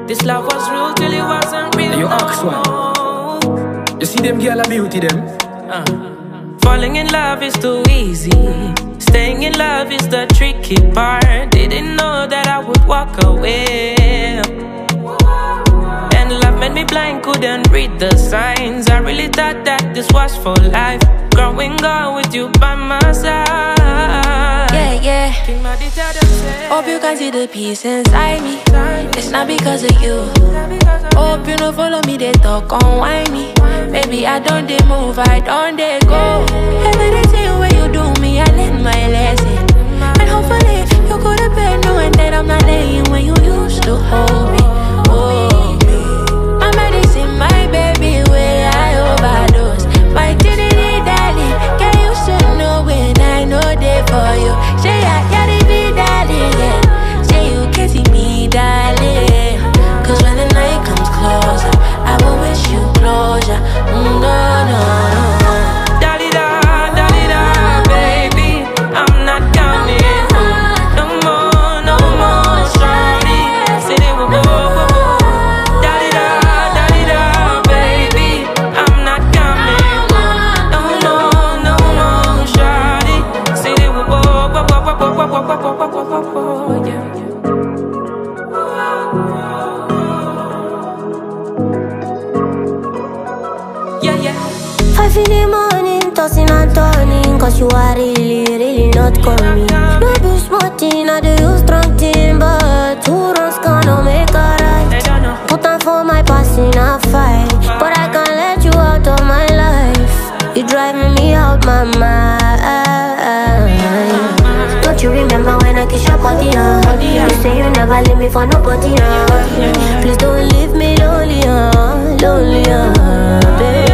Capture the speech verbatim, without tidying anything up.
This love was real till it wasn't real. You no ask one. more. You see them girl a beauty them. Uh. Falling in love is too easy. Staying in love is the tricky part. Didn't know that I would walk away. And love made me blind, couldn't read the signs. I really thought that this was for life. Growing up with you by my side. Yeah, yeah. King Madi tell them say, hope you can see the peace inside me. It's not because of you. Hope you don't follow me, they talk on why me. Baby, I don't they move, I don't they go. Everything when you do me, I learn my lesson. And hopefully you could have been knowing that I'm not laying when you used to hold me. Hold me. I'm medicine, my baby, where I overdose. My dignity, darling, girl, you should know when I know they for you. Say I gotta be darling, yeah. Say you can see me, darling. Cause when the night comes closer, I will wish you closure. Mm, no, no, no. Dalida, dalida, baby, I'm not coming home. No more, no more, shawty. Say they will go, go, go. Dalida, dalida, baby, I'm not coming home. No, no, no more, shawty. Say they will go, go, go, go, go, go, go, go, go, go, go, yeah. Yeah, yeah. Five in the morning, tossing and turning, cause you are really, really not coming. No be smart thing, I do you strong thing, but two wrongs gonna make a right. Put on for my past in a fight, but I can't let you out of my life. You driving me out my mind. Don't you remember when I kiss your body, huh? You say you never leave me for nobody, huh? Please don't leave me lonely, huh? Lonely, huh? Baby.